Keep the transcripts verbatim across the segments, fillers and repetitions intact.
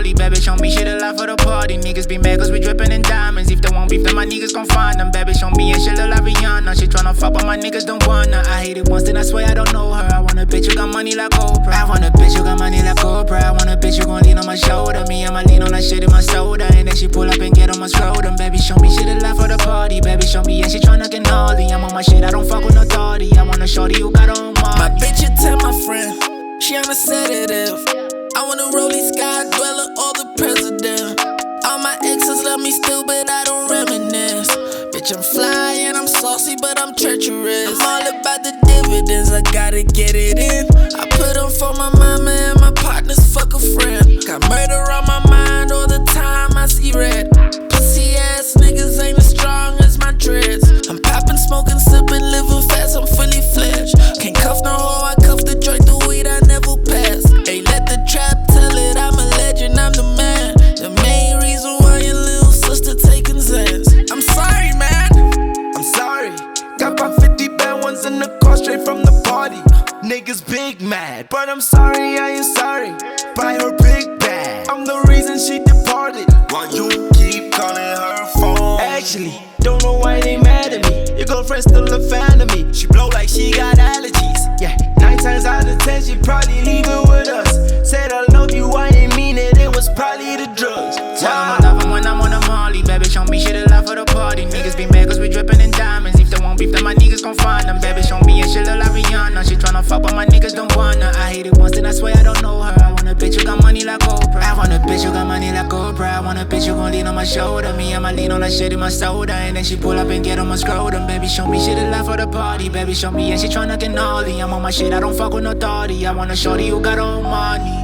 Molly. Baby, show me shit a lot for the party. Niggas be mad cause we drippin' in diamonds. If they won't beef, then my niggas gon' find them. Baby, show me and shit look like Rihanna. She tryna fuck, but my niggas don't wanna. I hate it once, then I swear I don't know her. I want a bitch who got money like Oprah. I want a bitch who got money like Oprah. I want a bitch who gon' lean on my shoulder. Me, I'ma lean on that shit in my soda. And then she pull up and get on my scrotum. Baby, show me shit a lot for the party. Baby, show me and she tryna get gnarly. I'm on my shit, I don't fuck with no thotty. I want a shorty who got her own money. My bitch, you tell my friend, she on a sedative. I want a rollie sky dweller or the president. All my exes love me still, but I don't reminisce. Bitch, I'm fly and I'm saucy, but I'm treacherous. I'm all about the dividends, I gotta get it in. I put them for my mama and my partners, fuck a friend. Got murder on my mind all the time, I see red. Pussy ass niggas ain't as strong as my dreads. I'm popping, smoking, sipping, living fast, I'm fully fledged. Can't cuff no hoe, I cuff the joint, the weed I never pass. Ain't let the trap tell it, I'm a legend, I'm the man. The main reason why your little sister taking Zans. I'm sorry, man, I'm sorry. Got my fifty bad ones in the car straight from the party. Niggas big mad, but I'm sorry, I ain't sorry. Buy her big bag, I'm the reason she departed. Why you keep calling her phone? Actually, don't know why they mad at me. Your girlfriend still a fan of me. She blow like she got allergies. Yeah, nine times out of ten she probably leaving with us. Said I love you, I ain't mean it, it was probably the drugs. Tell them I love them when I'm on the Molly. Baby, show me shit a lot for the party. Niggas be mad cause we drippin' in diamonds. If they won't beef, then my niggas gon' find them. Baby, show me and shit look like Rihanna. She tryna fuck, but my niggas don't wanna. I hate it once, then I swear I don't know her. I want a bitch who got money like Oprah. I want a bitch who got money like Oprah. I want a bitch who gon' lean on my shoulder. Me, I'ma lean on that shit in my soda. And then she pull up and get on my scrotum. Baby, show me shit a lot for the party. Baby, show me and she tryna get gnarly. I'm on my shit, I don't fuck with no thotty. I want a shorty who got her own money.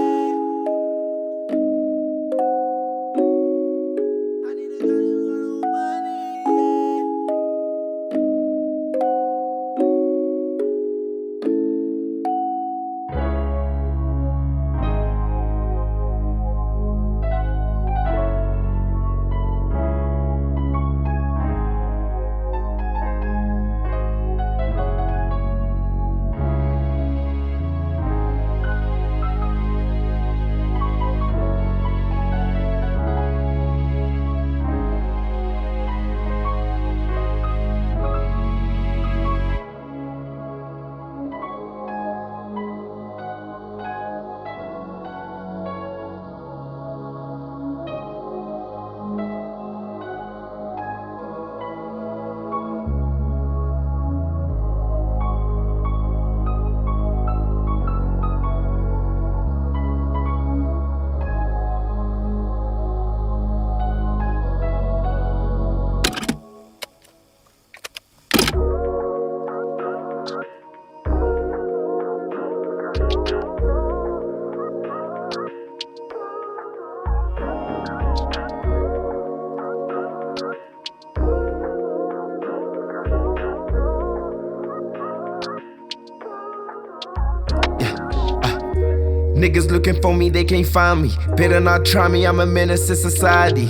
Niggas looking for me, they can't find me. Better not try me, I'm a menace to society.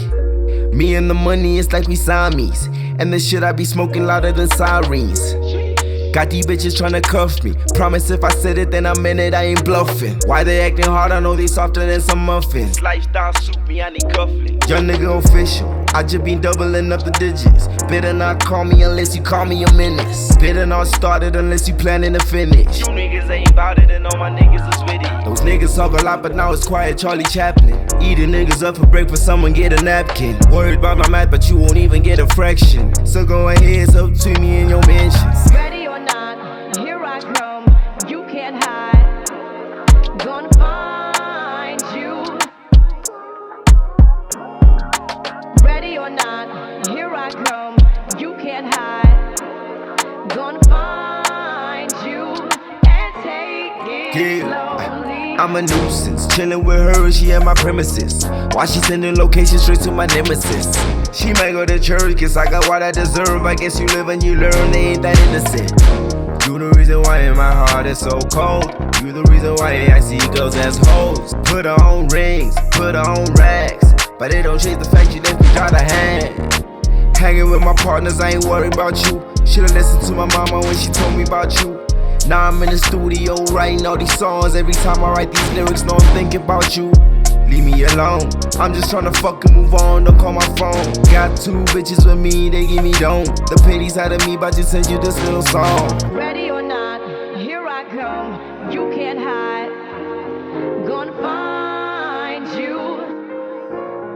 Me and the money, it's like we Siamese. And the shit I be smoking louder than sirens. Got these bitches tryna cuff me. Promise if I said it, then I meant it, I ain't bluffing. Why they acting hard? I know they softer than some muffins. Lifestyle soupy, I need cufflinks. Young nigga official, I just been doubling up the digits. Better not call me unless you call me a menace. Better not start it unless you planning to finish. You niggas ain't bout it and all my niggas is with it. Those niggas talk a lot but now it's quiet, Charlie Chaplin. Eating niggas up for breakfast, someone get a napkin. Worried about my math but you won't even get a fraction. So go ahead, it's up to me in your mentions. Ready or not, here I come, you can't hide. Gonna find you. Ready or not, here I come, you can't hide. Gonna find you and take it Yeah. slowly. I'm a nuisance, chillin' with her, she at my premises. Why she sending locations straight to my nemesis? She might go to church, guess I got what I deserve. I guess you live and you learn, they ain't that innocent. You the reason why in my heart is so cold. You the reason why I see girls as hoes. Put her on rings, put her on racks, but it don't change the fact you left me out of hand. Hanging with my partners, I ain't worried about you. Should've listened to my mama when she told me about you. Now I'm in the studio writing all these songs. Every time I write these lyrics, know I'm thinking about you. leave me alone. I'm just tryna fucking move on, don't call my phone. Got two bitches with me, they give me don't. The pity side of me, but just send you this little song. Ready or not, here I come. You can't hide. Gonna find you.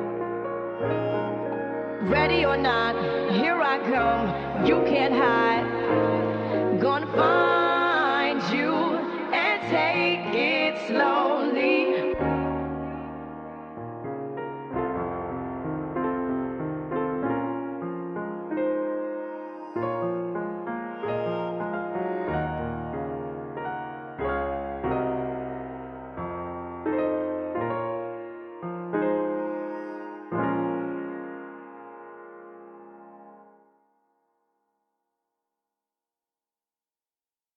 Ready or not, here I come. You can't hide.